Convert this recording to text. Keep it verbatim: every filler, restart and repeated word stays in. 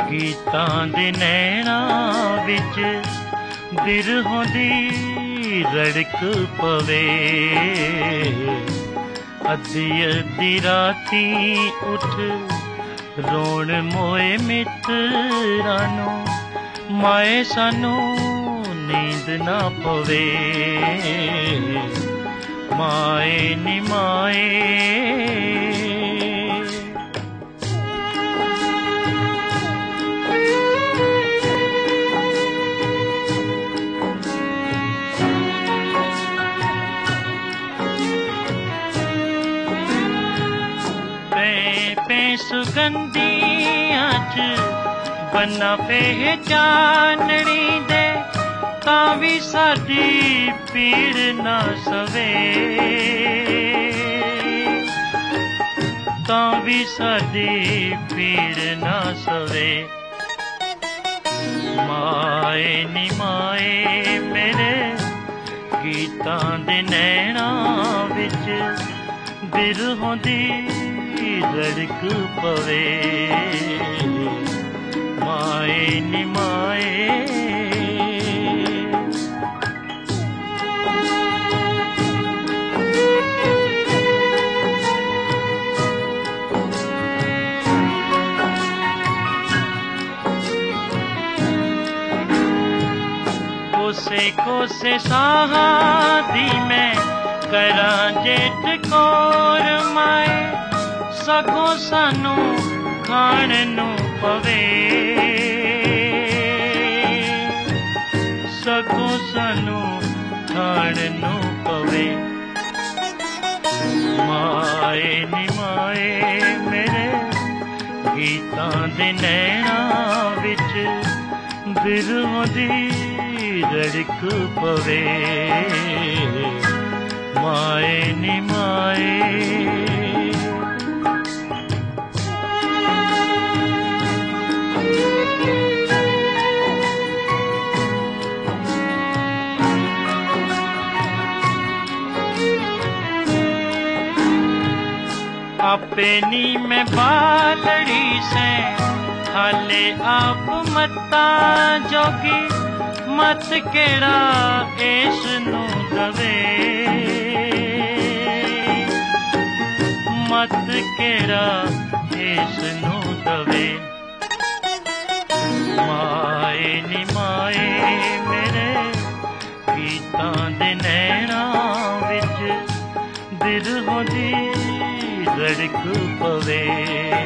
गीतां दे नैना विच बिरहों दी रड़क पवे। अद्धी अद्धी राती उठ रोण मोए मित्रां नूं, माए सानू नींद ना पवे। माए नी माए सुगंधियां च बन्ना पहचाननी दे, तां भी साडी पीड़ ना सवे। तां भी साडी पीड़ ना सवे। माए नी माए मेरे गीतां दे नैना विच बिरहों दी रड़क पवे। माए नी माए कोसे कोसे साहा दी मैं करां जेठ कोर माए, सगों सानू खाण नू पवे। सगों सानू खाण नू पवे। माए नी माए मेरे गीतां दे नैना विच बिरहों दी रड़क पवे। माए नी माए आपे नी मैं बालड़ी से हाले आप मत्ता जोगी, मत केड़ा इस नू दवे। मत केड़ा इस नू दवे। माए नी माए मेरे गीतां दे नैना विच बिरहों दी रड़क पवे।